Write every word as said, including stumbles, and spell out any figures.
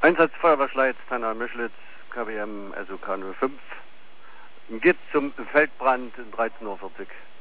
Einsatz Feuerwehrschleiz, Tanner Mischlitz, K W M S O K null fünf. Geht zum Feldbrand dreizehn Uhr vierzig.